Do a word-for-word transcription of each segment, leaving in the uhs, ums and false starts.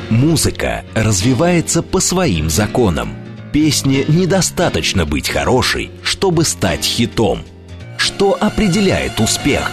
Музыка развивается по своим законам. Песне недостаточно быть хорошей, чтобы стать хитом. Что определяет успех?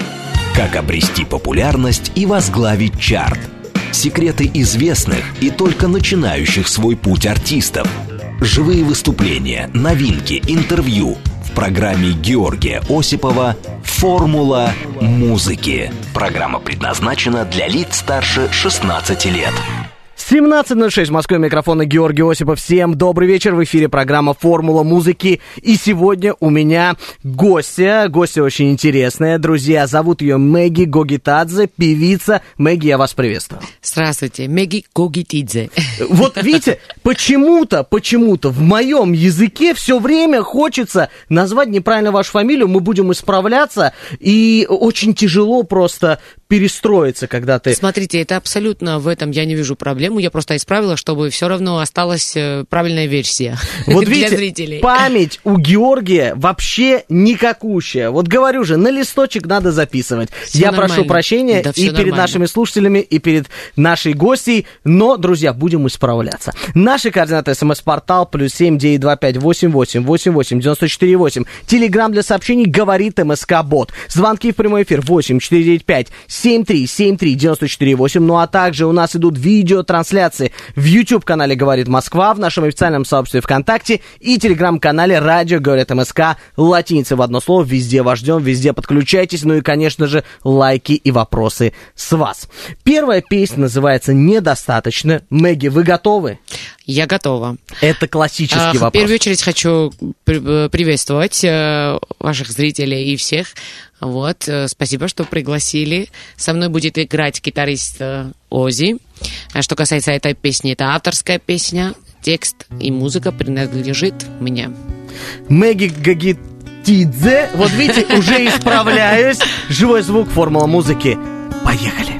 Как обрести популярность и возглавить чарт? Секреты известных и только начинающих свой путь артистов. Живые выступления, новинки, интервью. В программе Георгия Осипова «Формула музыки». Программа предназначена для лиц старше шестнадцати лет. семнадцать ноль шесть в Москве, микрофона Георгий Осипов. Всем добрый вечер, в эфире программа «Формула музыки». И сегодня у меня гостья, гостья очень интересная, друзья. Зовут ее Меги Гогитадзе, певица. Меги, я вас приветствую. Здравствуйте, Меги Гогитидзе. Вот видите, почему-то, почему-то в моем языке все время хочется назвать неправильно вашу фамилию, мы будем исправляться, и очень тяжело просто перестроиться, когда ты... Смотрите, это абсолютно, в этом я не вижу проблему, я просто исправила, чтобы все равно осталась правильная версия вот для видите, зрителей. Память у Георгия вообще никакущая. Вот говорю же, на листочек надо записывать. Всё я нормально. прошу прощения Да, и перед нормально. нашими слушателями, и перед нашей гостьей, но, друзья, будем исправляться. Наши координаты: смс-портал плюс семь девять два пять восемь восемь восемь восемь девяносто четыре восемь. Телеграм для сообщений говорит МСК-бот. Звонки в прямой эфир восемь четыре девять пять семь три семь три девяносто четыре восемь. Ну а также у нас идут видеотрансляции в YouTube-канале «Говорит Москва», в нашем официальном сообществе ВКонтакте и Телеграм-канале «Радио Говорит МСК». Латиница в одно слово. Везде вас ждем, везде подключайтесь. Ну и, конечно же, лайки и вопросы с вас. Первая песня называется «Недостаточно». Меги, вы готовы? Я готова. Это классический А, вопрос. В первую очередь хочу при- приветствовать э, ваших зрителей и всех. Вот, э, спасибо, что пригласили. Со мной будет играть гитарист э, Ози. А что касается этой песни, это авторская песня. Текст и музыка принадлежит мне. Меги Гогитидзе. Вот видите, уже исправляюсь. Живой звук, формула музыки. Поехали.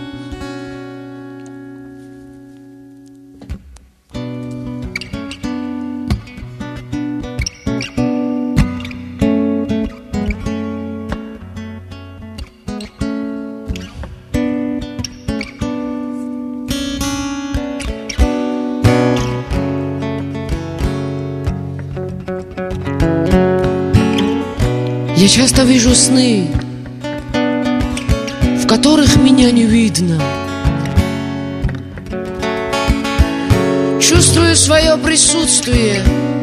Я часто вижу сны, в которых меня не видно. Чувствую свое присутствие,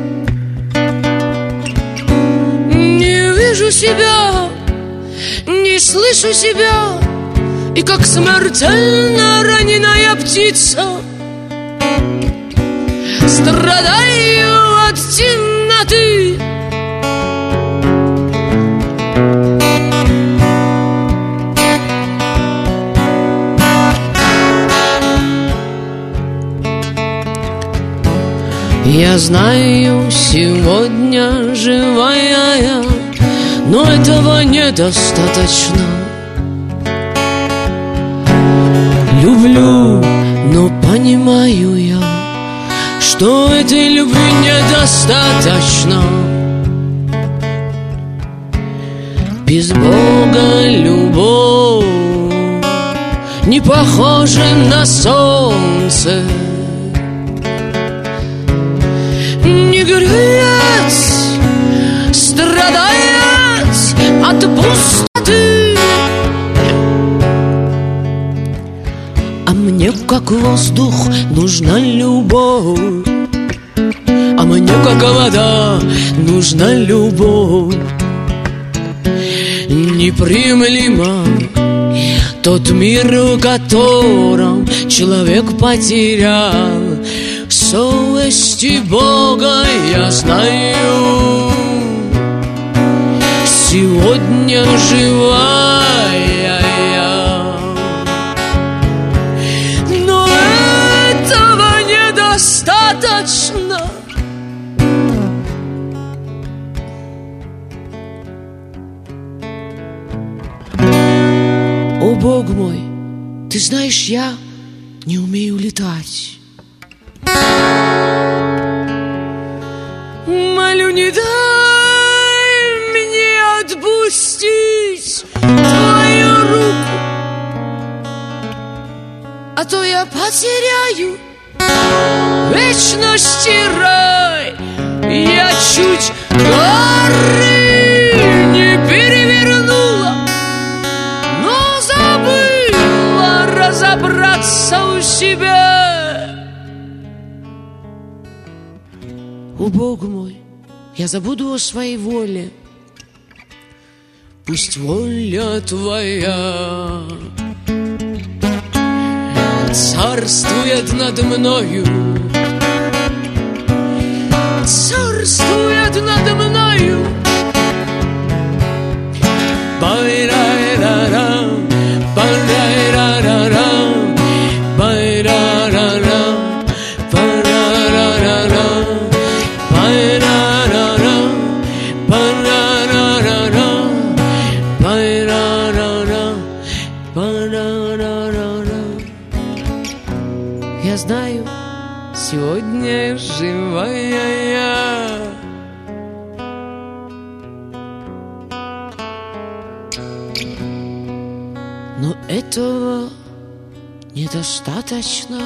не вижу себя, не слышу себя, и как смертельно раненая птица страдаю от темноты. Я знаю, сегодня живая я, но этого недостаточно. Люблю, но понимаю я, что этой любви недостаточно. Без Бога любовь не похожа на солнце. Не греть, страдать от пустоты. А мне, как воздух, нужна любовь, а мне, как вода, нужна любовь. Неприемлемо тот мир, в котором человек потерял совести Бога. Я знаю, сегодня живая я, но этого недостаточно. О, Бог мой, ты знаешь, я не умею летать. Молю, не дай мне отпустить твою руку, а то я потеряю вечности рай. Я чуть горы не перевернула, но забыла разобраться у себя. О, Бог мой, я забуду о своей воле. Пусть воля твоя царствует над мною, царствует над мною. Бай-ра-ра-рам, бай-ра-ра-рам, бай-ра-ра-рам, бай-ра-ра-рам, бай-ра-ра-рам, бай-ра-ра-рам, бай-ра-ра-рам, бай-ра-ра-рам. Я знаю, сегодня живая я. Но этого недостаточно.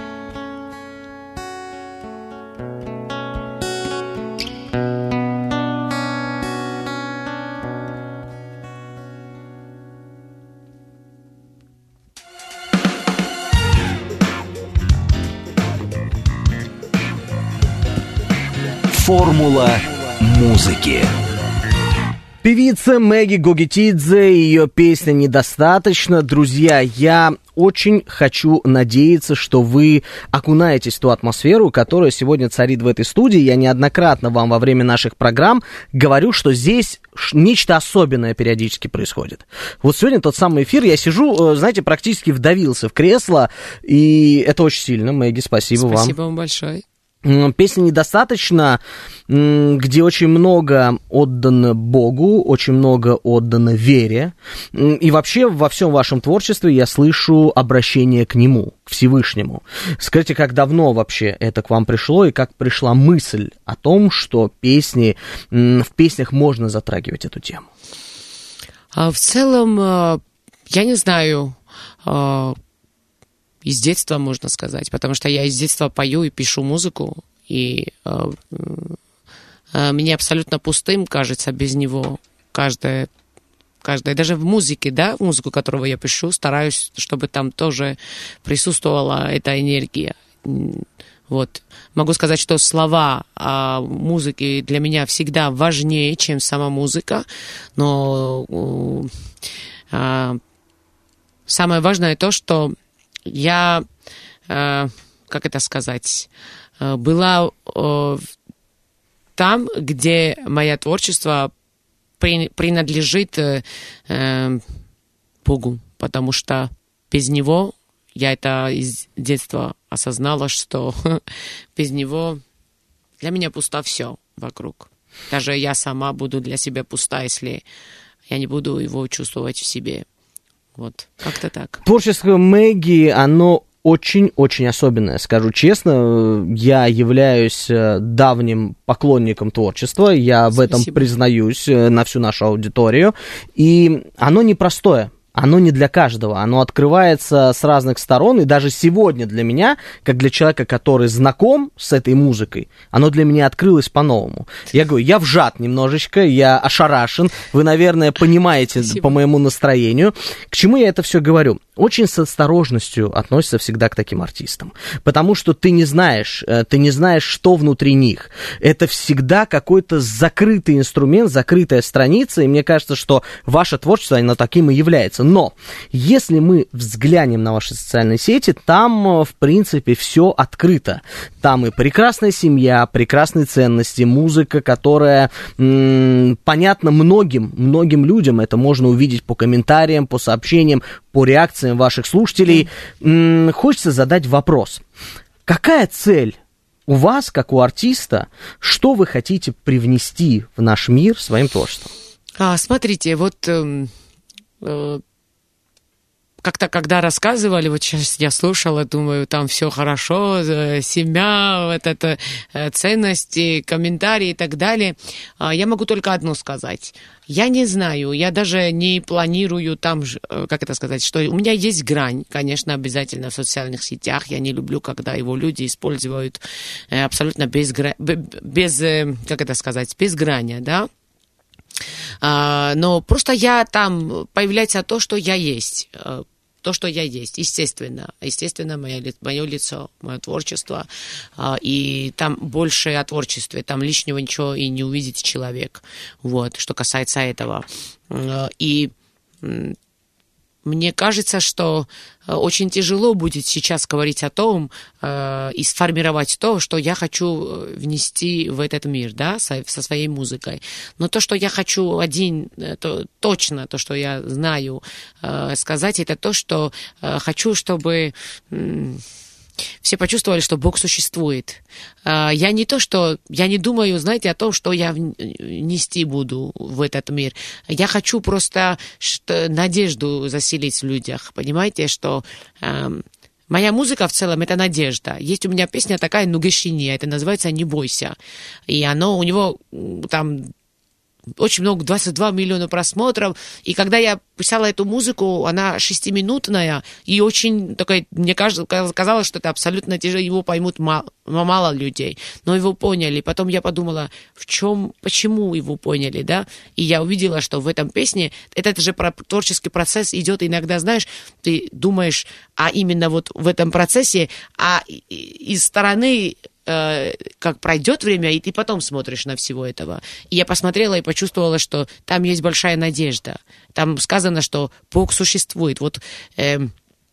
Формула музыки. Певица Меги Гогитидзе и ее песня «Недостаточно». Друзья, я очень хочу надеяться, что вы окунаетесь в ту атмосферу, которая сегодня царит в этой студии. Я неоднократно вам во время наших программ говорю, что здесь нечто особенное периодически происходит. Вот сегодня тот самый эфир, я сижу, знаете, практически вдавился в кресло, и это очень сильно. Меги, спасибо, спасибо вам. Спасибо вам большое. Песня «Недостаточно», где очень много отдано Богу, очень много отдано вере. И вообще во всем вашем творчестве я слышу обращение к Нему, к Всевышнему. Скажите, как давно вообще это к вам пришло, и как пришла мысль о том, что песни, в песнях можно затрагивать эту тему? В целом, я не знаю... Из детства, можно сказать, потому что я из детства пою и пишу музыку, и э, э, мне абсолютно пустым кажется без него каждое, каждое, даже в музыке, да, музыку, которую я пишу, стараюсь, чтобы там тоже присутствовала эта энергия. Вот. Могу сказать, что слова о музыке для меня всегда важнее, чем сама музыка, но э, самое важное то, что я, э, как это сказать, э, была э, там, где мое творчество при, принадлежит э, э, Богу, потому что без Него, я это из детства осознала, что без Него для меня пусто все вокруг. Даже я сама буду для себя пуста, если я не буду его чувствовать в себе. Вот, как-то так. Творчество Меги, оно очень-очень особенное, скажу честно. Я являюсь давним поклонником творчества, я в этом признаюсь на всю нашу аудиторию. И оно непростое. Оно не для каждого, оно открывается с разных сторон, и даже сегодня для меня, как для человека, который знаком с этой музыкой, оно для меня открылось по-новому. Я говорю, я вжат немножечко, я ошарашен, вы, наверное, понимаете Спасибо. По моему настроению. К чему я это все говорю? Очень с осторожностью относятся всегда к таким артистам, потому что ты не знаешь, ты не знаешь, что внутри них. Это всегда какой-то закрытый инструмент, закрытая страница, и мне кажется, что ваше творчество, оно таким и является. Но если мы взглянем на ваши социальные сети, там, в принципе, все открыто. Там и прекрасная семья, прекрасные ценности, музыка, которая м- понятна многим, многим людям. Это можно увидеть по комментариям, по сообщениям, по реакциям ваших слушателей. М- хочется задать вопрос. Какая цель у вас, как у артиста, что вы хотите привнести в наш мир своим творчеством? А, смотрите, вот... Э- э- как-то, когда рассказывали, вот сейчас я слушала, думаю, там все хорошо, семья, вот это, ценности, комментарии и так далее. Я могу только одно сказать. Я не знаю, я даже не планирую там, как это сказать, что у меня есть грань, конечно, обязательно в социальных сетях. Я не люблю, когда его люди используют абсолютно без, без как это сказать, без грани, да. Но просто я там, появляется то, что я есть. То, что я есть, естественно. Естественно, мое, мое лицо, мое творчество. И там больше о творчестве. Там лишнего ничего и не увидит человек. Вот, что касается этого. И мне кажется, что очень тяжело будет сейчас говорить о том э, и сформировать то, что я хочу внести в этот мир, да, со, со своей музыкой. Но то, что я хочу один, то, точно то, что я знаю э, сказать, это то, что э, хочу, чтобы... Э, все почувствовали, что Бог существует. Я не то, что... Я не думаю, знаете, о том, что я нести буду в этот мир. Я хочу просто что, надежду заселить в людях. Понимаете, что... Моя музыка в целом — это надежда. Есть у меня песня такая «Нугешини», это называется «Не бойся». И оно у него там... очень много, двадцать два миллиона просмотров. И когда я писала эту музыку, она шестиминутная, и очень такая, мне кажется, казалось, что это абсолютно тяжело, его поймут мало, мало людей, но его поняли. Потом я подумала, в чем, почему его поняли, да? И я увидела, что в этом песне, этот же творческий процесс идет иногда, знаешь, ты думаешь, а именно вот в этом процессе, а из стороны... как пройдет время, и ты потом смотришь на всего этого. И я посмотрела и почувствовала, что там есть большая надежда. Там сказано, что Бог существует. Вот, эм,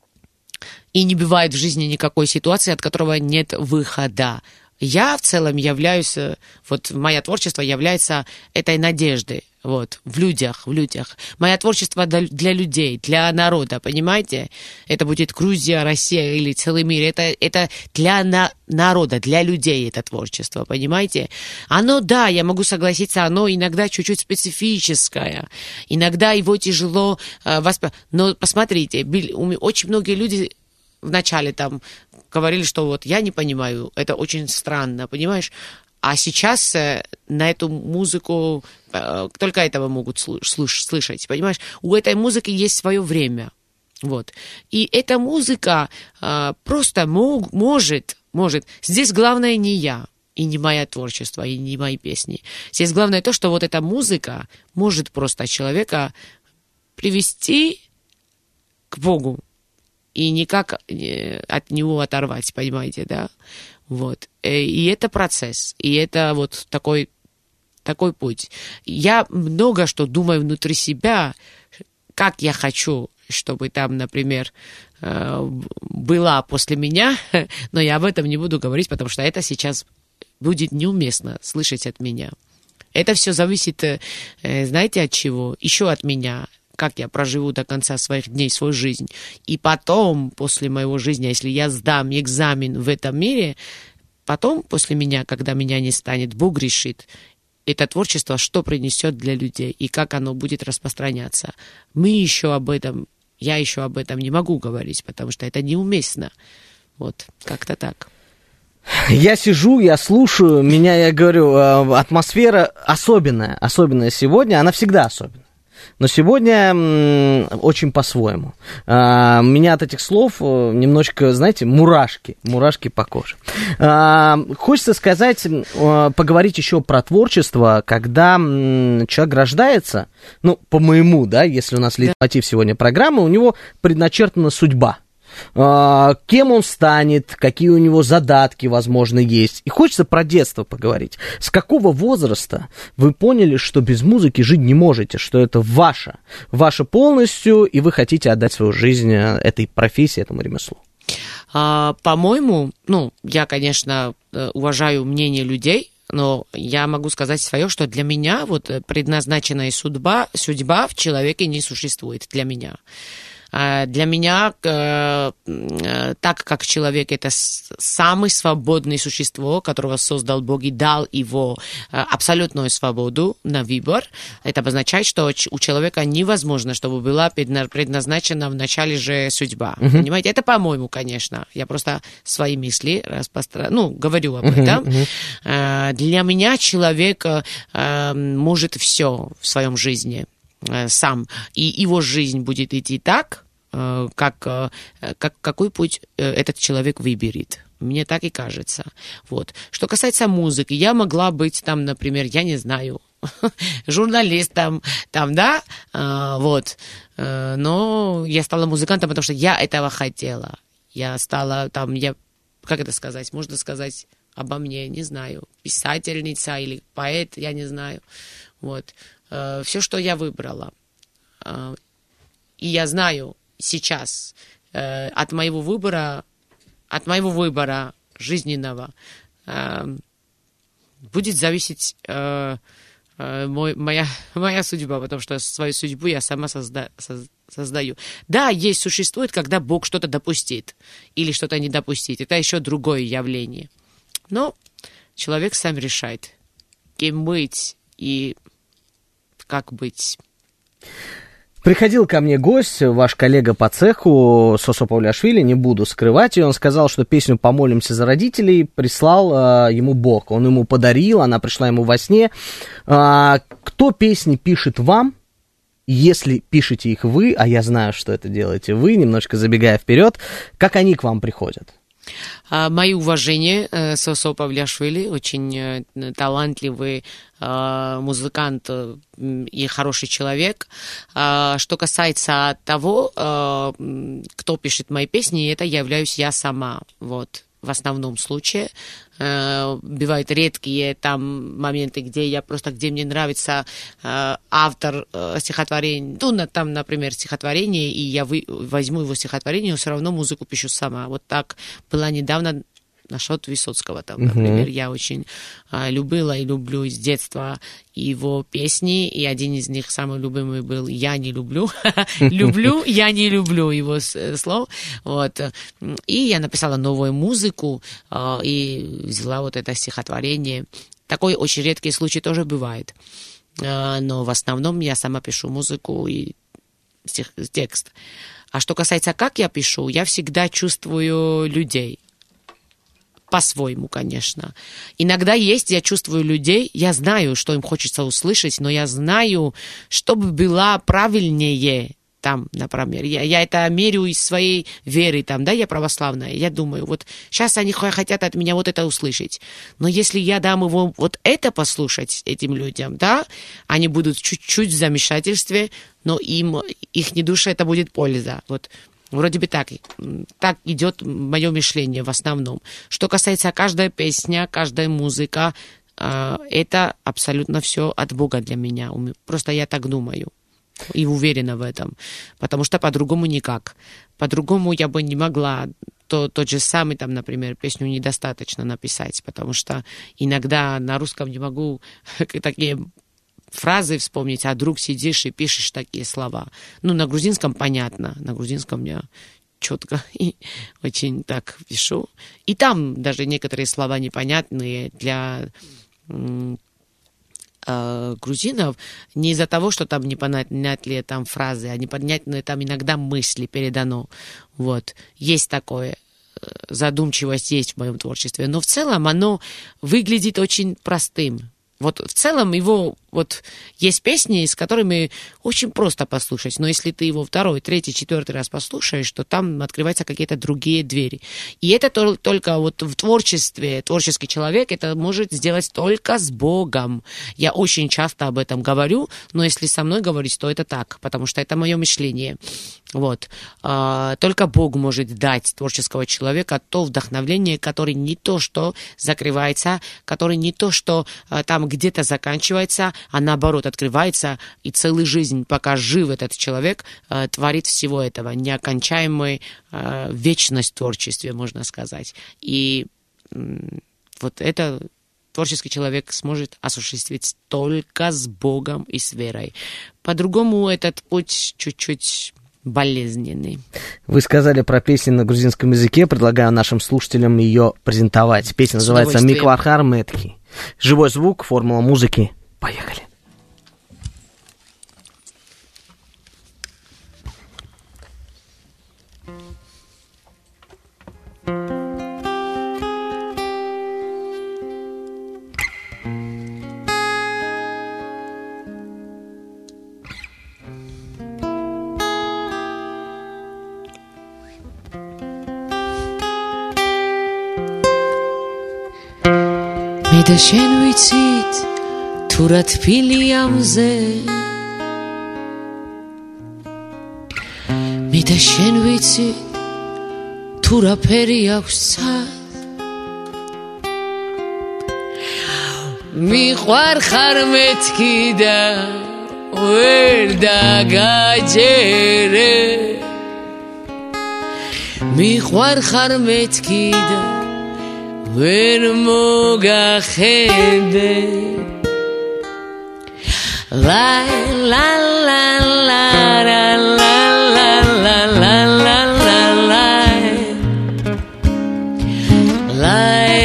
и не бывает в жизни никакой ситуации, от которого нет выхода. Я в целом являюсь, вот мое творчество является этой надеждой. Вот, в людях, в людях. Мое творчество для, для людей, для народа, понимаете? Это будет Грузия, Россия или целый мир. Это, это для на, народа, для людей это творчество, понимаете? Оно, да, я могу согласиться, оно иногда чуть-чуть специфическое. Иногда его тяжело э, воспринимать. Но посмотрите, очень многие люди вначале там говорили, что вот я не понимаю, это очень странно, понимаешь? А сейчас э, на эту музыку э, только этого могут слыш- слышать, понимаешь? У этой музыки есть свое время, вот. И эта музыка э, просто мог, может, может. Здесь главное не я, и не мое творчество, и не мои песни. Здесь главное то, что вот эта музыка может просто человека привести к Богу и никак от него оторвать, понимаете, да? Вот. И это процесс, и это вот такой, такой путь. Я много что думаю внутри себя, как я хочу, чтобы там, например, была после меня, но я об этом не буду говорить, потому что это сейчас будет неуместно слышать от меня. Это все зависит, знаете, от чего? Еще от меня. Как я проживу до конца своих дней свою жизнь. И потом, после моего жизни, если я сдам экзамен в этом мире, потом, после меня, когда меня не станет, Бог решит, это творчество, что принесет для людей и как оно будет распространяться. Мы еще об этом, я еще об этом не могу говорить, потому что это неуместно. Вот, как-то так. Я сижу, я слушаю, меня, я говорю, атмосфера особенная, особенная сегодня, она всегда особенная. Но сегодня м, очень по-своему. А, меня от этих слов немножечко, знаете, мурашки, мурашки по коже. А, хочется сказать, поговорить еще про творчество, когда м, человек рождается, ну, по-моему, да, если у нас лейтмотив сегодня программы, у него предначертана судьба. Кем он станет, какие у него задатки, возможно, есть. И хочется про детство поговорить. С какого возраста вы поняли, что без музыки жить не можете, что это ваше, ваше полностью, и вы хотите отдать свою жизнь этой профессии, этому ремеслу? А, по-моему, ну, я, конечно, уважаю мнение людей, но я могу сказать свое, что для меня вот предназначенная судьба, судьба в человеке не существует, для меня. Для меня, так как человек это самое свободное существо, которого создал Бог и дал его абсолютную свободу на выбор, это обозначает, что у человека невозможно, чтобы была предназначена в начале же судьба. Uh-huh. Понимаете? Это, по-моему, конечно. Я просто свои мысли распространяю, ну, говорю об uh-huh, этом. Uh-huh. Для меня человек может все в своем жизни сам, и его жизнь будет идти так, как, как какой путь этот человек выберет. Мне так и кажется. Вот. Что касается музыки, я могла быть там, например, я не знаю, журналистом, там, да, а, вот. Но я стала музыкантом, потому что я этого хотела. Я стала там, я, как это сказать, можно сказать обо мне, не знаю, писательница или поэт, я не знаю. Вот. Все, что я выбрала. И я знаю сейчас от моего выбора, от моего выбора жизненного будет зависеть мой, моя, моя судьба, потому что свою судьбу я сама созда, создаю. Да, есть, существует, когда Бог что-то допустит или что-то не допустит. Это еще другое явление. Но человек сам решает, кем быть и как быть. Приходил ко мне гость, ваш коллега по цеху, Сосо Павлиашвили, не буду скрывать, и он сказал, что песню «Помолимся за родителей» прислал э, ему Бог. Он ему подарил, она пришла ему во сне. А, кто песни пишет вам? Если пишете их вы, а я знаю, что это делаете вы, немножко забегая вперед, как они к вам приходят? Мои уважения, Сосо Павлиашвили, очень талантливый музыкант и хороший человек. Что касается того, кто пишет мои песни, это являюсь я сама, вот. В основном случае. Бывают редкие там моменты, где я просто, где мне нравится автор стихотворения, ну, там, например, стихотворение, и я вы, возьму его стихотворение, но все равно музыку пишу сама. Вот так было недавно насчет Высоцкого, там, например. Uh-huh. Я очень а, любила и люблю с детства его песни, и один из них, самый любимый, был «Я не люблю». Люблю, я не люблю его слов. Вот. И я написала новую музыку, а, и взяла вот это стихотворение. Такой очень редкий случай тоже бывает. А, но в основном я сама пишу музыку и стих, текст. А что касается, как я пишу, я всегда чувствую людей. По-своему, конечно. Иногда есть, я чувствую людей, я знаю, что им хочется услышать, но я знаю, чтобы было правильнее там, например. Я, я это меряю из своей веры, там, да, я православная. Я думаю, вот сейчас они хотят от меня вот это услышать. Но если я дам его вот это послушать этим людям, да, они будут чуть-чуть в замешательстве, но им, их не душа, это будет польза. Вот. Вроде бы так, так идет мое мышление в основном. Что касается каждой песни, каждой музыки, это абсолютно все от Бога для меня. Просто я так думаю и уверена в этом. Потому что по-другому никак. По-другому я бы не могла то, тот же самый, там, например, песню недостаточно написать, потому что иногда на русском не могу такие фразы вспомнить, а вдруг сидишь и пишешь такие слова. Ну, на грузинском понятно, на грузинском я четко и очень так пишу. И там даже некоторые слова непонятные для э, грузинов, не из-за того, что там непонятные там фразы, а непонятные там иногда мысли передано. Вот. Есть такое. Задумчивость есть в моем творчестве. Но в целом оно выглядит очень простым. Вот в целом его, вот есть песни, с которыми очень просто послушать, но если ты его второй, третий, четвертый раз послушаешь, то там открываются какие-то другие двери. И это только вот в творчестве, творческий человек это может сделать только с Богом. Я очень часто об этом говорю, но если со мной говорить, то это так, потому что это мое мышление. Вот. Только Бог может дать творческого человека то вдохновение, которое не то, что закрывается, которое не то, что там где-то заканчивается, а наоборот открывается, и целую жизнь, пока жив этот человек, творит всего этого, неокончаемую вечность в творчестве, можно сказать. И вот это творческий человек сможет осуществить только с Богом и с верой. По-другому этот путь чуть-чуть болезненный. Вы сказали про песню на грузинском языке, предлагаю нашим слушателям ее презентовать. Песня называется «Миквархар Метки». Живой звук, формула музыки. Поехали. მე და შენ ვიცით თუ რა თბილი ამზე მე და შენ ვიცით თუ რა ფერი აქვს ცად მიყვარხარ მეთქი და ვერ დაგაჯერე მიყვარხარ მეთქი და ვერ მოგახედე ლა ლა ლა ლა ლა ლა ლა ლა ლა ლა ლა ლა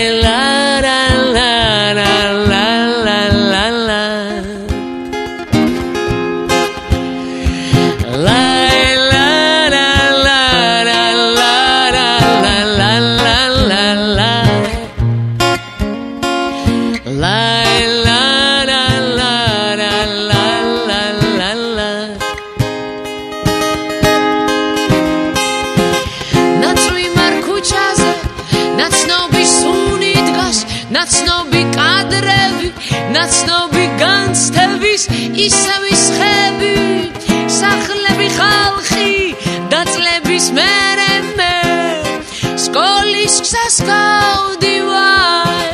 ნაცნობი კადრები, ნაცნობი განცდების, ისევ ისხები, სახლები ხალხი, დაწლების მერე მე, სკოლის გზას გავდივარ,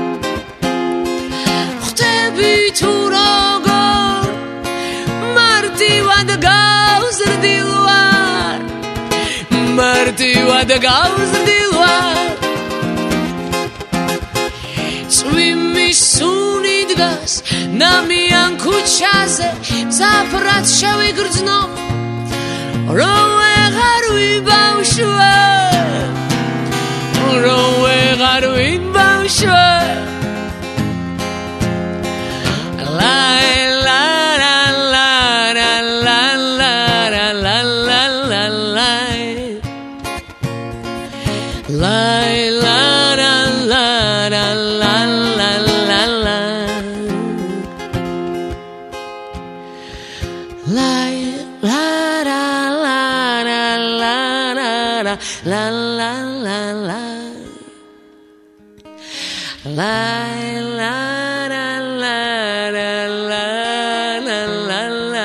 ხვდები თუ როგორ, მარტივად გავზრდილვარ, მარტივად გავზრდილვარ. წვიმის სუნი დგას ნამიან ქუჩაზე ზაფრად შევიგრძნო რომ ვეღარ ვიბავშვე რომ ვეღარ ვიბავშვე ლა ლა ლა ლა ლა ლა ლა ლა ლა ლა ლა ლა La la la la la la la la la la la la la.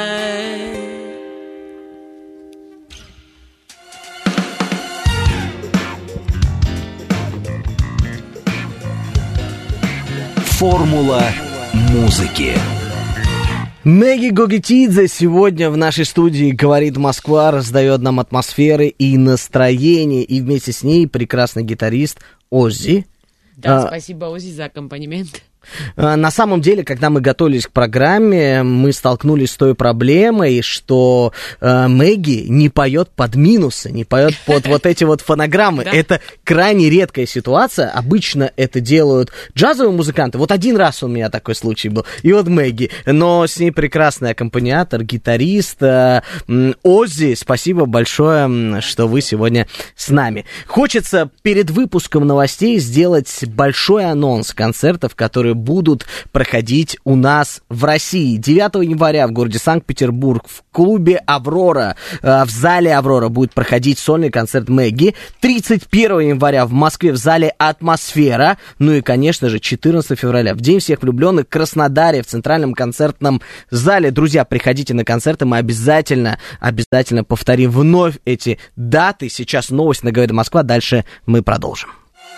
Формула музыки. Меги Гогитидзе сегодня в нашей студии «Говорит Москва», раздает нам атмосферы и настроение, и вместе с ней прекрасный гитарист Оззи. Да, а, спасибо, Оззи, за аккомпанемент. На самом деле, когда мы готовились к программе, мы столкнулись с той проблемой, что э, Мэгги не поет под минусы, не поет под вот эти вот фонограммы. Это крайне редкая ситуация. Обычно это делают джазовые музыканты. Вот один раз у меня такой случай был. И вот Мэгги. Но с ней прекрасный аккомпаниатор, гитарист э, Оззи. Спасибо большое, что вы сегодня с нами. Хочется перед выпуском новостей сделать большой анонс концертов, которые будут проходить у нас в России. девятого января в городе Санкт-Петербург в клубе «Аврора», э, в зале «Аврора» будет проходить сольный концерт Мэгги. тридцать первого января в Москве в зале «Атмосфера». Ну и, конечно же, четырнадцатого февраля в День всех влюбленных в Краснодаре в Центральном концертном зале. Друзья, приходите на концерты, мы обязательно, обязательно повторим вновь эти даты. Сейчас новость на «Говорит Москва», дальше мы продолжим.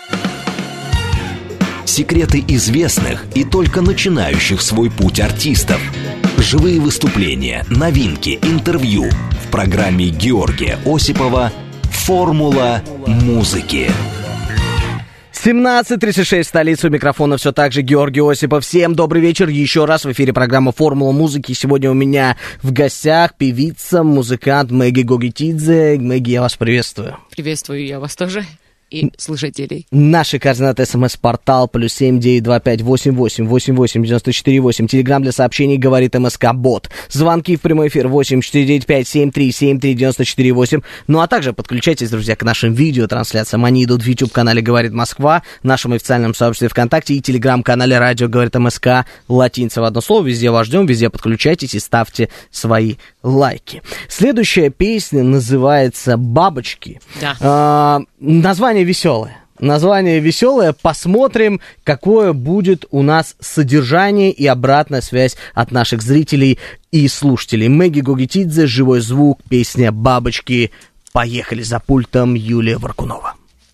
Секреты известных и только начинающих свой путь артистов. Живые выступления, новинки, интервью в программе Георгия Осипова «Формула музыки». семнадцать тридцать шесть, столица, у микрофона все так же Георгий Осипов. Всем добрый вечер. Еще раз в эфире программа «Формула музыки». Сегодня у меня в гостях певица, музыкант Меги Гогитидзе. Меги, я вас приветствую. Приветствую я вас тоже. И слушателей. Наши координаты: смс-портал плюс семь девять два пять восемь восемь восемь восемь девяносто четыре восемь. Телеграм для сообщений говорит МСК-бот. Звонки в прямой эфир восемь четыре девять пять семь три семь три девяносто четыре восемь. Ну а также подключайтесь, друзья, к нашим видеотрансляциям. Они идут в YouTube-канале «Говорит Москва», нашем официальном сообществе ВКонтакте и Телеграм-канале «Радио говорит МСК». Латинца в одно слово. Везде вас ждем, везде подключайтесь и ставьте свои лайки. Следующая песня называется «Бабочки». Да. А, название веселое. Название веселое. Посмотрим, какое будет у нас содержание и обратная связь от наших зрителей и слушателей. Меги Гогитидзе, живой звук, песня «Бабочки». Поехали. За пультом Юлия Варкунова.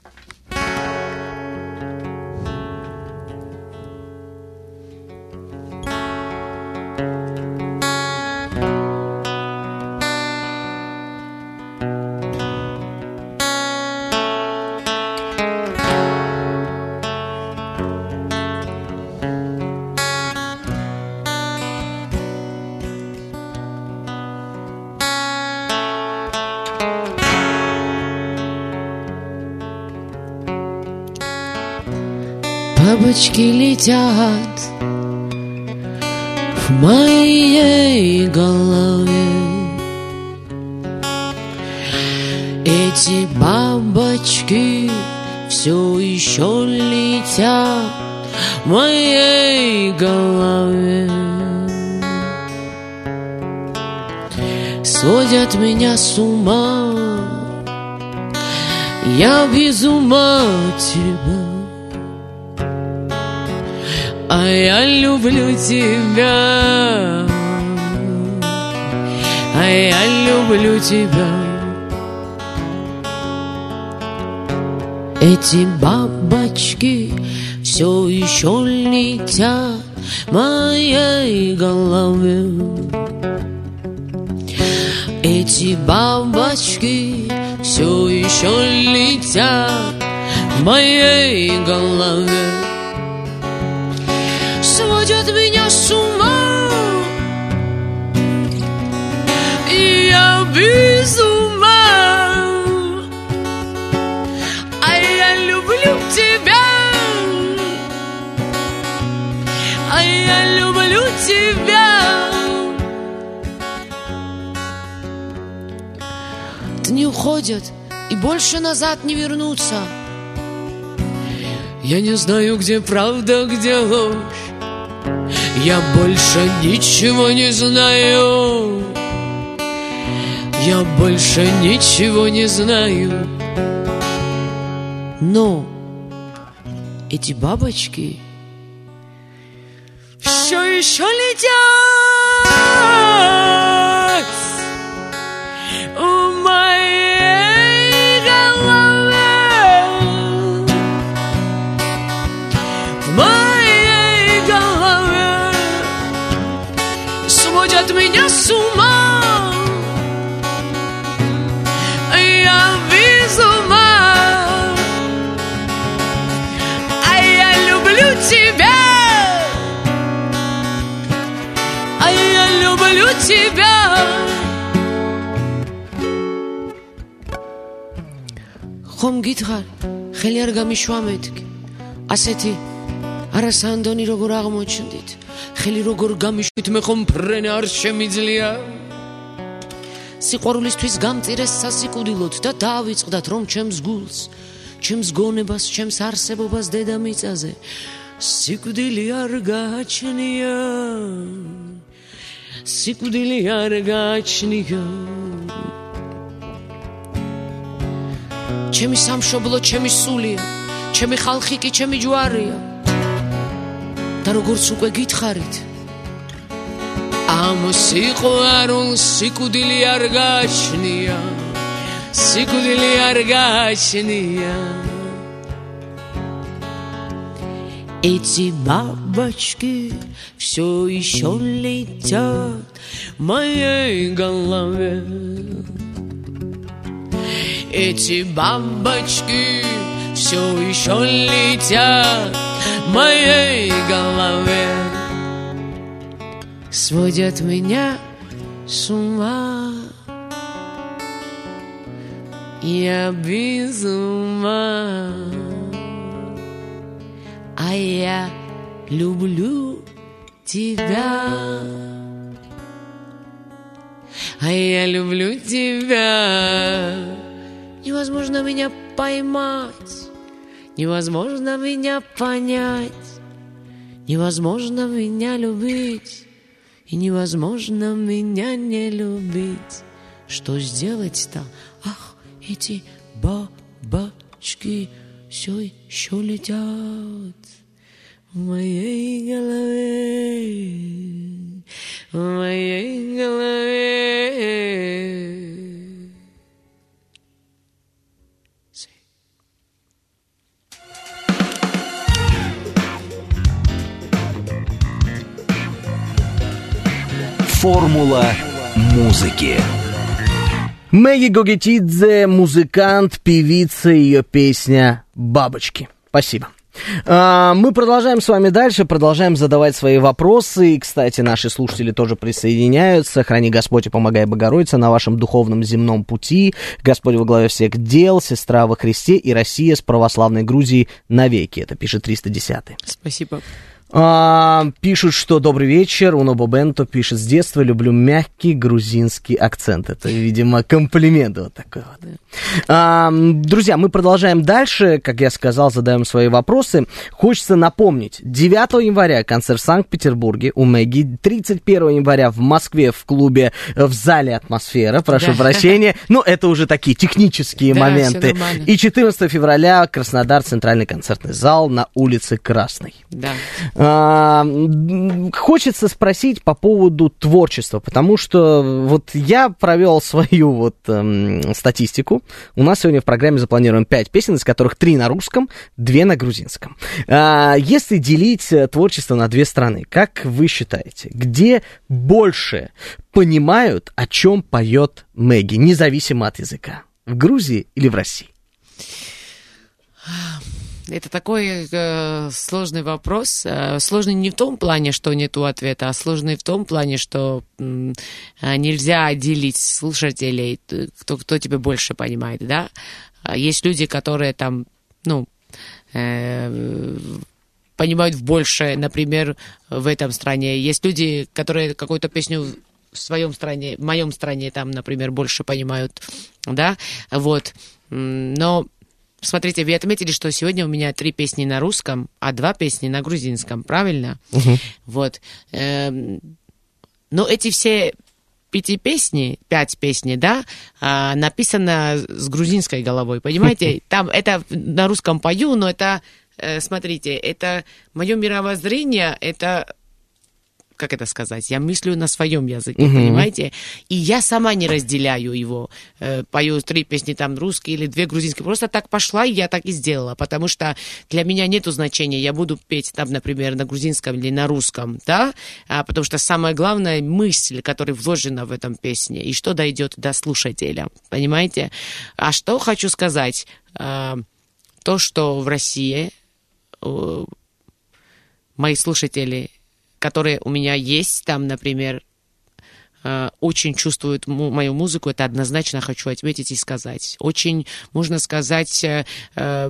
Бабочки летят в моей голове. Эти бабочки все еще летят в моей голове. Сводят меня с ума, я без ума от тебя. А я люблю тебя, а я люблю тебя. Эти бабочки все еще летят в моей голове. Эти бабочки все еще летят в моей голове. Сводят меня с ума, и я без ума. А я люблю тебя, а я люблю тебя. Дни уходят и больше назад не вернутся. Я не знаю, где правда, где ложь. Я больше ничего не знаю. Я больше ничего не знаю. Но эти бабочки все еще летят в моей голове. В моей голове. Сводят меня с ума, я без ума. А я люблю тебя, а я люблю тебя. ხომ გითხარ, ხელი არ გამიშვა მეთქი, ასეთი არასანდონი როგორ აღმოჩნდით, ხელი როგორ გამიშვით, მე ხომ ფრენა არ შემიძლია. სიყვარულისთვის გამწირეს სასიკვდილოდ და დაავიწყდათ რომ ჩემს გულს, ჩემს გონებას, ჩემს არსებობას დედამიწაზე სიკვდილი არ გააჩნია. სიკვდილი არ გააჩნია. ჩემი სამშობლო, ჩემი სულია, ჩემი ხალხი კი ჩემი ჯვარია. და როგორც უკვე გითხარით, ამ სიყვარულს სიკვდილი არ გააჩნია. სიკვდილი არ გააჩნია. Эти бабочки все еще летят в моей голове. Эти бабочки все еще летят в моей голове, сводят меня с ума. Я без ума, а я люблю тебя, а я люблю тебя. Невозможно меня поймать, невозможно меня понять, невозможно меня любить, и невозможно меня не любить. Что сделать-то? Ах, эти бабочки все еще летят в моей голове, в моей голове. Формула музыки. Меги Гогетидзе, музыкант, певица, ее песня «Бабочки». Спасибо. А, мы продолжаем с вами дальше, продолжаем задавать свои вопросы. И, кстати, наши слушатели тоже присоединяются. Храни Господь и помогай Богородица на вашем духовном земном пути. Господь во главе всех дел, сестра во Христе и Россия с православной Грузией навеки. Это пишет триста десятый. Спасибо. А, пишут, что добрый вечер. Уно Бобенто пишет: с детства люблю мягкий грузинский акцент. Это, видимо, комплимент вот такой вот. А, друзья, мы продолжаем дальше. Как я сказал, задаем свои вопросы. Хочется напомнить: девятого января концерт в Санкт-Петербурге у Меги, тридцать первого января в Москве в клубе в зале «Атмосфера», прошу да. прощения. Ну, это уже такие технические да, моменты. И четырнадцатого февраля Краснодар, центральный концертный зал на улице Красной. Да. А, хочется спросить по поводу творчества, потому что вот я провел свою вот эм, статистику. У нас сегодня в программе запланировано пять песен, из которых три на русском, две на грузинском. А, если делить творчество на две страны, как вы считаете, где больше понимают, о чем поет Меги, независимо от языка? В Грузии или в России? Это такой э, сложный вопрос. Э, сложный не в том плане, что нету ответа, а сложный в том плане, что э, нельзя отделить слушателей, кто, кто тебя больше понимает, да. Есть люди, которые там, ну, э, понимают больше, например, в этом стране. Есть люди, которые какую-то песню в своем стране, в моем стране, там, например, больше понимают, да, вот. Но смотрите, вы отметили, что сегодня у меня три песни на русском, а два песни на грузинском, правильно? Uh-huh. Вот. Эм, но эти все пяти песни, пять песней, да, э, написано с грузинской головой, понимаете? Там это на русском пою, но это, э, смотрите, это мое мировоззрение, это... Как это сказать? Я мыслю на своем языке, uh-huh. понимаете? И я сама не разделяю его. Э, пою три песни там русские или две грузинские. Просто так пошла, и я так и сделала. Потому что для меня нету значения, я буду петь там, например, на грузинском или на русском, да? А, потому что самая главная мысль, которая вложена в этом песне, и что дойдет до слушателя, понимаете? А что хочу сказать? А, то, что в России а, мои слушатели, которые у меня есть, там, например, э, очень чувствуют му- мою музыку, это однозначно хочу отметить и сказать. Очень, можно сказать, э, э,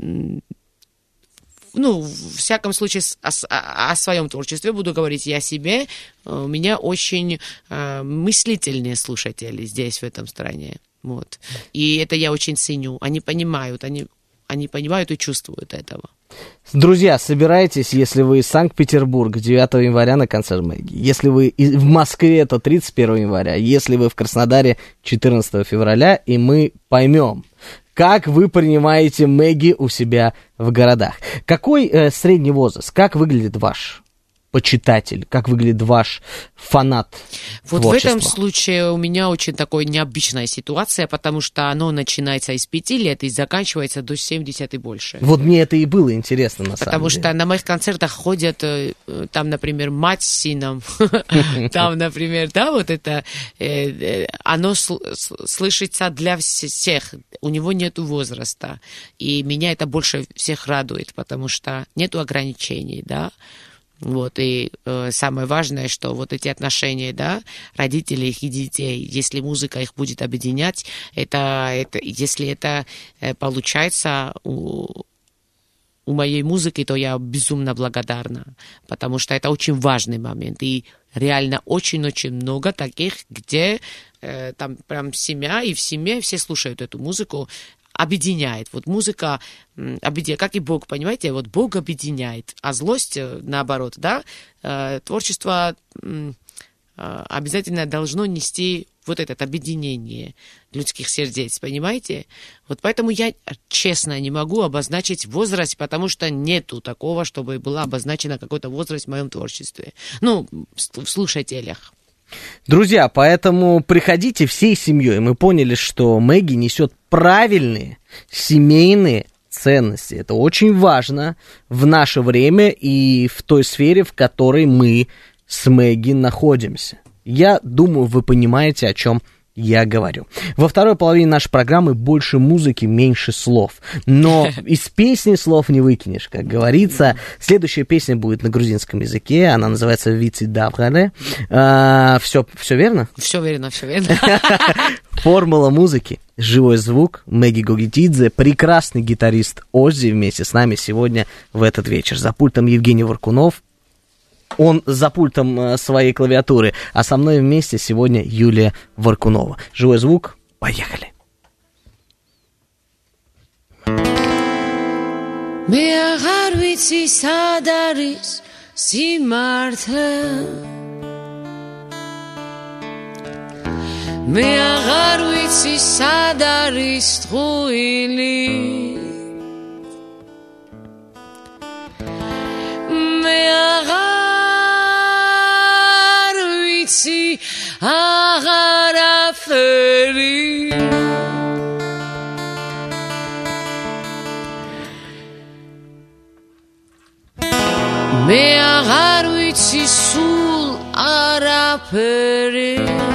ну, в всяком случае, о, о, о своем творчестве буду говорить я о себе. У меня очень э, мыслительные слушатели здесь, в этом стране. Вот. И это я очень ценю. Они понимают, они, они понимают и чувствуют этого. Друзья, собирайтесь, если вы из Санкт-Петербурга, девятого января на концерт Меги. Если вы в Москве, то тридцать первого января. Если вы в Краснодаре, четырнадцатого февраля. И мы поймем, как вы принимаете Меги у себя в городах. Какой э, средний возраст? Как выглядит ваш почитатель, как выглядит ваш фанат Вот творчества? в этом случае у меня очень такая необычная ситуация, потому что оно начинается из пяти лет и заканчивается до семидесяти и больше. Вот мне это и было интересно, на Потому самом деле. что на моих концертах ходят, э, там, например, мать с сыном, там, например, да, вот это, оно слышится для всех, у него нет возраста, и меня это больше всех радует, потому что нету ограничений, да. Вот, и э, самое важное, что вот эти отношения, да, родителей и детей, если музыка их будет объединять, это, это, если это э, получается у, у моей музыки, то я безумно благодарна, потому что это очень важный момент, и реально очень-очень много таких, где э, там прям семья, и в семье все слушают эту музыку, объединяет. Вот музыка объединяет, как и Бог, понимаете, вот Бог объединяет, а злость, наоборот, да, творчество обязательно должно нести вот это объединение людских сердец, понимаете? Вот поэтому я честно не могу обозначить возраст, потому что нету такого, чтобы была обозначена какой-то возраст в моем творчестве. Ну, в слушателях. Друзья, поэтому приходите всей семьей. Мы поняли, что Мэгги несет правильные семейные ценности. Это очень важно в наше время и в той сфере, в которой мы с Мэгги находимся. Я думаю, вы понимаете, о чем я говорю. Во второй половине нашей программы больше музыки, меньше слов. Но из песни слов не выкинешь, как говорится. Следующая песня будет на грузинском языке. Она называется «Вици Давгале». Все, все верно? Все верно, все верно. Формула музыки, живой звук, Мэгги Гогитидзе, прекрасный гитарист Оззи вместе с нами сегодня в этот вечер. За пультом Евгений Варкунов. Он за пультом своей клавиатуры, а со мной вместе сегодня Юлия Варкунова. Живой звук, поехали. Agharaferi Me agharuitsi sul araperi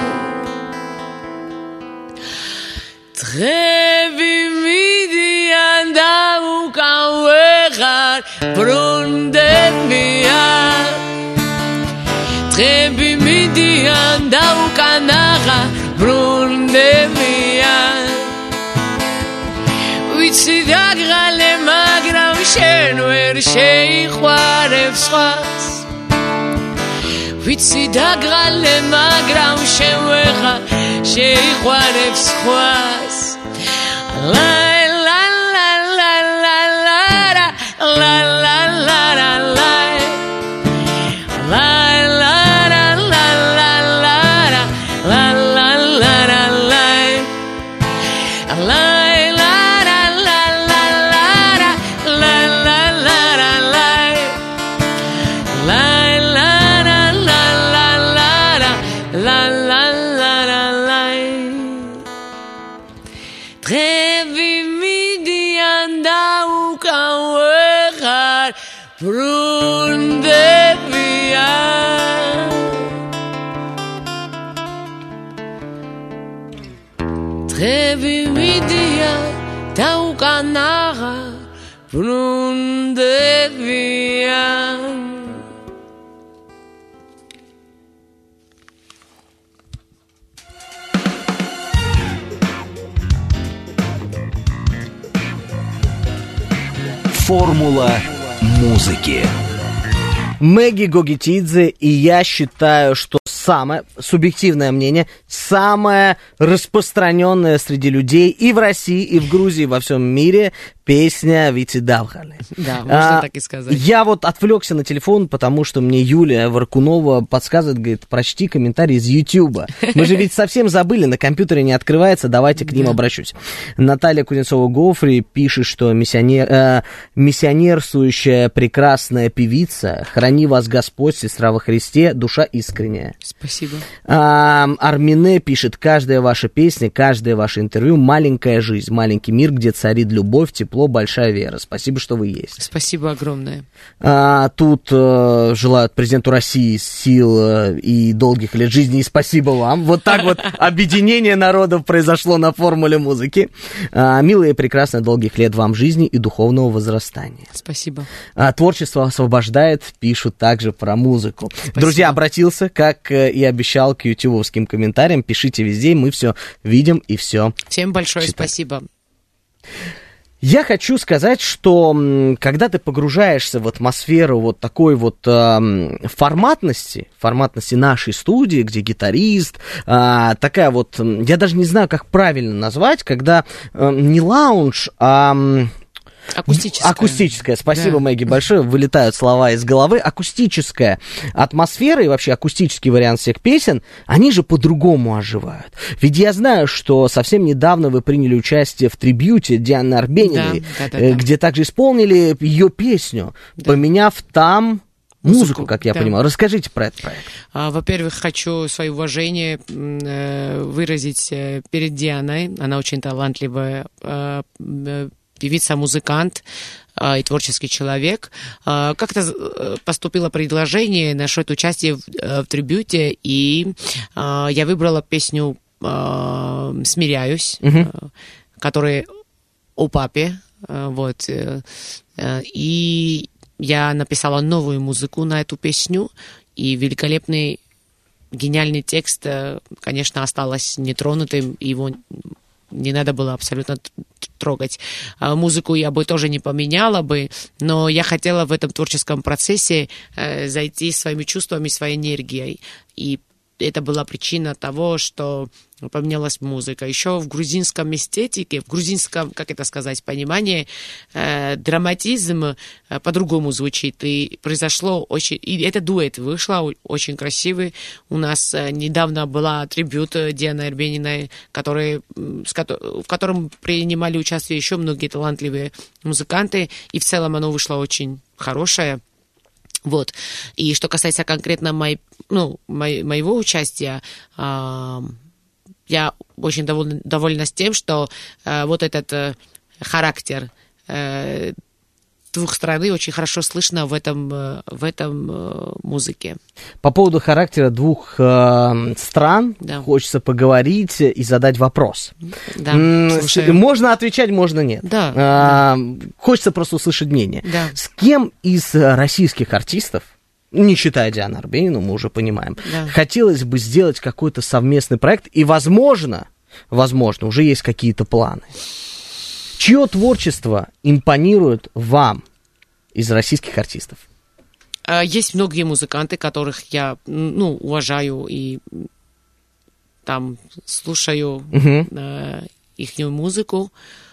Trevi midi andau kawegar brundemiar Trevi midi andau kanaga brundemiar Vitzidagra le magram shenu er sheikh waref schas Vitzidagra le magram shenu er sheikh waref schas La la la la la la la la la la la Trevi midia taukanara brundevian Формула музыки. Мэгги Гогитидзе, и я считаю, что самое, субъективное мнение, самое распространенное среди людей и в России, и в Грузии, и во всем мире песня «Вити Давхали». Да, можно а, так и сказать. Я вот отвлекся на телефон, потому что мне Юлия Варкунова подсказывает, говорит, прочти комментарий из Ютьюба. Мы же ведь совсем забыли, на компьютере не открывается, давайте к ним обращусь. Наталья Кузнецова-Гофри пишет, что миссионер, э, миссионерствующая прекрасная певица, храни вас Господь, сестра во Христе, душа искренняя. Спасибо. А, Армине пишет, каждая ваша песня, каждое ваше интервью, маленькая жизнь, маленький мир, где царит любовь, тепло, большая вера. Спасибо, что вы есть. Спасибо огромное. А, тут э, желают президенту России сил э, и долгих лет жизни, и спасибо вам. Вот так вот объединение народов произошло на формуле музыки. А, милые и прекрасные долгих лет вам жизни и духовного возрастания. Спасибо. А, творчество освобождает, пишут также про музыку. Спасибо. Друзья, обратился, как э, и обещал, к ютубовским комментариям. Пишите везде, мы все видим и все. Всем большое читаем. спасибо. Я хочу сказать, что когда ты погружаешься в атмосферу вот такой вот э, форматности, форматности нашей студии, где гитарист, э, такая вот, я даже не знаю, как правильно назвать, когда э, не лаунж, а... Акустическая. Акустическая. Спасибо, да. Мэгги, большое. Вылетают слова из головы. Акустическая атмосфера и вообще акустический вариант всех песен, они же по-другому оживают. Ведь я знаю, что совсем недавно вы приняли участие в трибьюте Дианы Арбениной, да, да, да, да. где также исполнили ее песню, да. поменяв там музыку, музыку как я да. понимаю. Расскажите про этот проект. А, во-первых, хочу свое уважение э, выразить э, перед Дианой. Она очень талантливая э, э, певица, музыкант э, и творческий человек. Э, как-то поступило предложение насчет участия в, э, в трибьюте, и э, я выбрала песню э, «Смиряюсь», угу. э, которая о папе. Э, вот, э, э, и я написала новую музыку на эту песню, и великолепный, гениальный текст, э, конечно, остался нетронутым, его не надо было абсолютно трогать. А музыку я бы тоже не поменяла бы, но я хотела в этом творческом процессе э, зайти своими чувствами, своей энергией. И это была причина того, что поменялась музыка. Еще в грузинском эстетике, в грузинском, как это сказать, понимании, э, драматизм э, по-другому звучит. И произошло очень... И этот дуэт вышел очень красивый. У нас э, недавно была трибют Дианы Арбениной, который, с ко- в котором принимали участие еще многие талантливые музыканты. И в целом оно вышло очень хорошее. Вот. И что касается конкретно моей, ну, мо- моего участия, э, я очень довольна, довольна с тем, что э, вот этот э, характер э, двух сторон очень хорошо слышно в этом, э, в этом э, музыке. По поводу характера двух э, стран да. хочется поговорить и задать вопрос. Да, М- можно отвечать, можно нет. Да, а, да. Хочется просто услышать мнение. Да. С кем из российских артистов, не считая Диану Арбенину, мы уже понимаем, да. хотелось бы сделать какой-то совместный проект, и, возможно, возможно, уже есть какие-то планы. Чье творчество импонирует вам из российских артистов? Есть многие музыканты, которых я, ну, уважаю и там слушаю uh-huh. э, их музыку.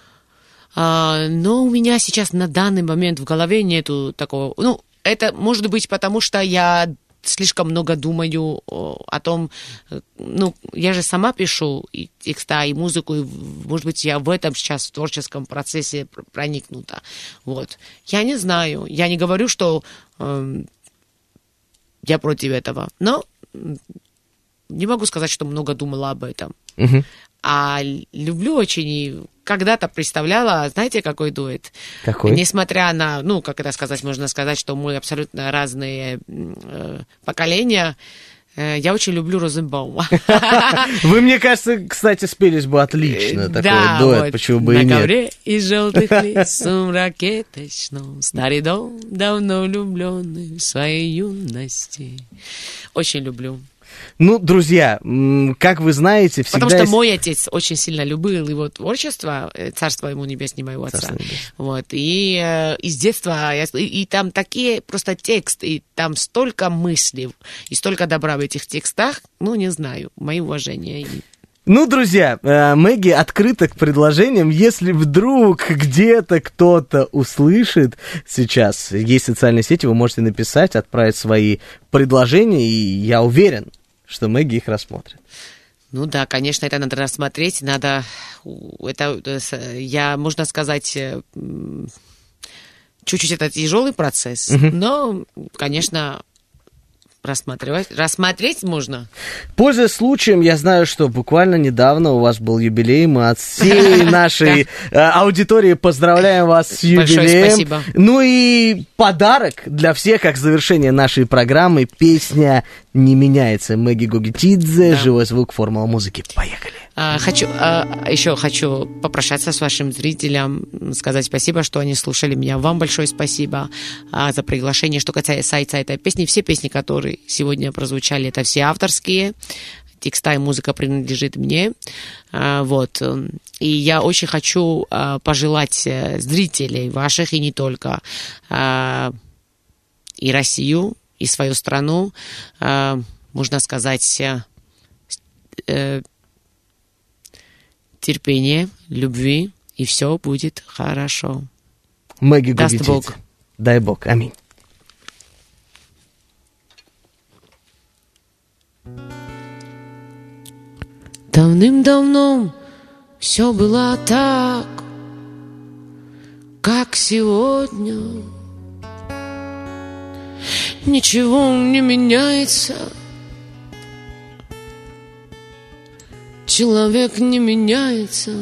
А, но у меня сейчас на данный момент в голове нету такого... Ну, это может быть потому, что я слишком много думаю о том... Ну, я же сама пишу и текста, и музыку, и, может быть, я в этом сейчас в творческом процессе проникнута. Вот. Я не знаю. Я не говорю, что э, я против этого. Но не могу сказать, что много думала об этом. Uh-huh. А люблю очень, и когда-то представляла, знаете, какой дуэт? Какой? Несмотря на, ну, как это сказать, можно сказать, что мы абсолютно разные э, поколения, э, я очень люблю Розенбаума. Вы, мне кажется, кстати, спелись бы отлично, такой дуэт, почему бы и нет. На ковре из желтых лис, сумраке точном, старый дом, давно влюбленный в своей юности. Очень люблю. Ну, друзья, как вы знаете, всегда... Потому что есть... мой отец очень сильно любил его творчество, царство ему небесное, моего отца. Вот. И, э, и с детства, я, и, и там такие просто тексты, и там столько мыслей, и столько добра в этих текстах, ну, не знаю, мои уважения. Ну, друзья, Мэгги открыта к предложениям. Если вдруг где-то кто-то услышит сейчас, есть социальные сети, вы можете написать, отправить свои предложения, и я уверен, что Мэгги их рассмотрит. Ну да, конечно, это надо рассмотреть, надо, это, я, можно сказать, чуть-чуть это тяжелый процесс, uh-huh. но, конечно... Рассматривать, рассмотреть можно. Пользуясь случаем, я знаю, что буквально недавно у вас был юбилей. Мы от всей нашей аудитории поздравляем вас с юбилеем. Большое спасибо. Ну и подарок для всех, как завершение нашей программы. Песня «Не меняется». Мэгги Гогитидзе, живой звук, формула музыки. Поехали. А, хочу, а, еще хочу попрощаться с вашим зрителям, сказать спасибо, что они слушали меня. Вам большое спасибо а, за приглашение. Что касается этой песни, все песни, которые сегодня прозвучали, это все авторские. Текста и музыка принадлежит мне. А, вот. И я очень хочу а, пожелать зрителей ваших, и не только, а, и Россию, и свою страну, а, можно сказать, а, терпения, любви, и все будет хорошо. Мэгги Даст Гогитидзе. Бог. Дай Бог. Аминь. Давным-давно все было так, как сегодня. Ничего не меняется. Человек не меняется.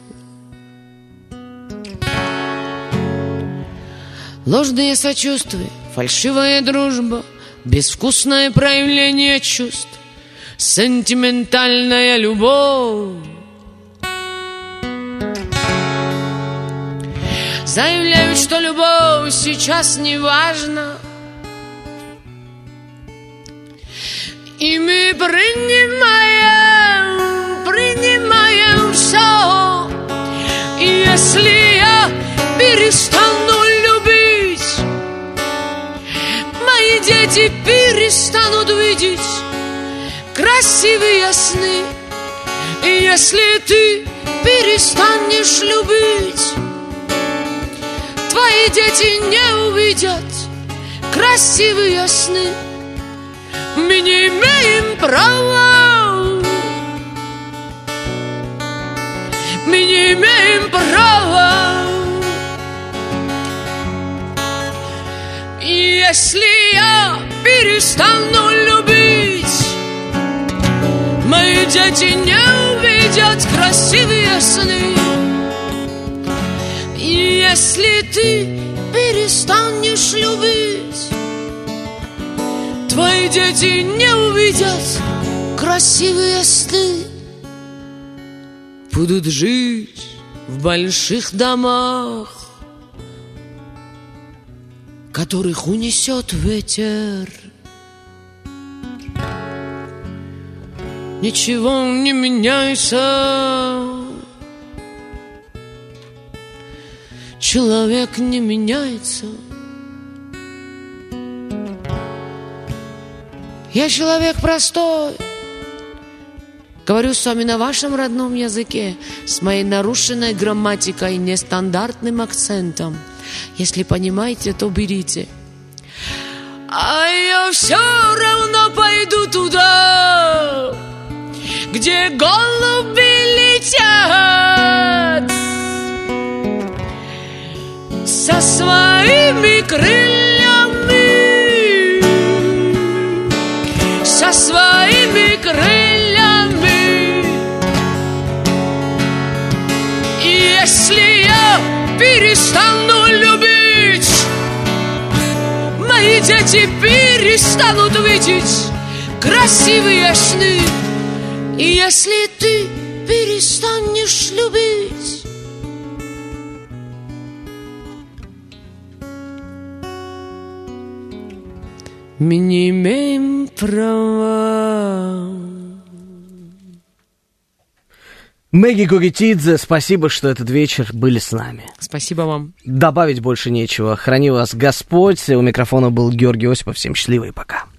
Ложные сочувствия, фальшивая дружба, безвкусное проявление чувств, сентиментальная любовь. Заявляют, что любовь сейчас не важна, и мы принимаем, принимаем все. И если я перестану любить, мои дети перестанут видеть красивые сны. И если ты перестанешь любить, твои дети не увидят красивые сны. Мы не имеем права, мы не имеем права. И если я перестану любить, мои дети не увидят красивые сны. И если ты перестанешь любить, твои дети не увидят красивые сны. Будут жить в больших домах, которых унесет ветер. Ничего не меняется. Человек не меняется. Я человек простой. Говорю с вами на вашем родном языке, с моей нарушенной грамматикой и нестандартным акцентом. Если понимаете, то берите. А я все равно пойду туда, где голуби летят со своими крыльями, со своими крыльями. И если я перестану любить, мои дети перестанут видеть красивые сны. И если ты перестанешь любить, мы не имеем права. Мэгги Гугетидзе, спасибо, что этот вечер были с нами. Спасибо вам. Добавить больше нечего. Храни вас Господь. У микрофона был Георгий Осипов. Всем счастливо и пока.